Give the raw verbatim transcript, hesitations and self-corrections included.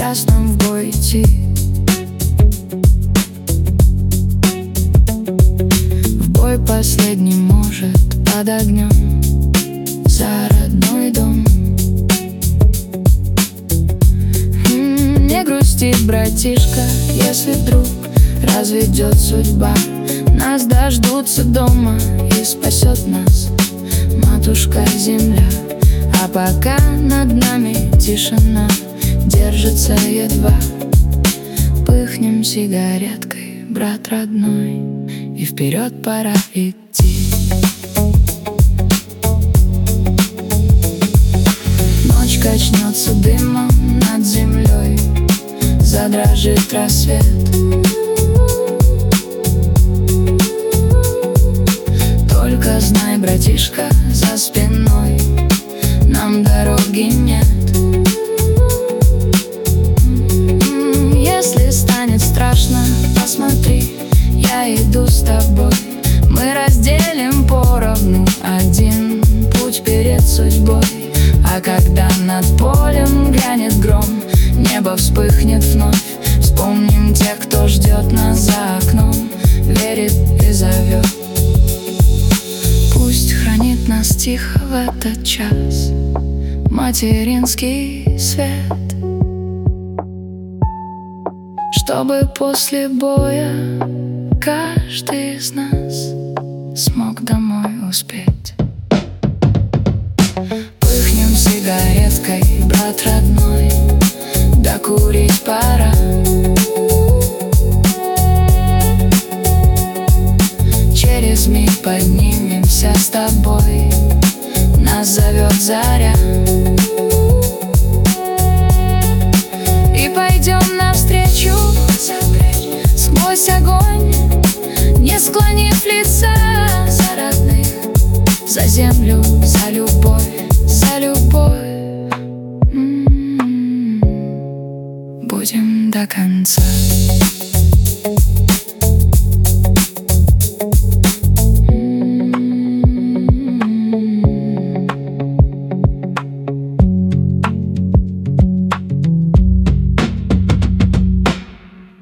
ясном в бой идти. В бой последний, может, под огнем, за родной дом. М-м, не грусти, братишка, если вдруг разведет судьба. Нас дождутся дома и спасет нас матушка земля. А пока над нами тишина держится едва, пыхнем сигареткой, брат родной, и вперед пора идти. Ночь качнется дымом над землей, задрожит рассвет. Только знай, братишка, за спиной нам дороги нет. Если станет страшно, посмотри, я иду с тобой. Мы разделим поровну один путь перед судьбой. А когда над полем грянет гром, небо вспыхнет вновь, вспомним тех, кто ждет нас за окном, верит и зовет. Пусть хранит нас тихо в этот час материнский свет, чтобы после боя каждый из нас смог домой успеть. Пыхнем сигареткой, брат родной, докурить пора. Через миг поднимемся с тобой, нас зовет заря. И пойдем навстречу сквозь огонь, не склонив лица, за родных, за землю, за любовь, за любовь. М-м-м. Будем до конца.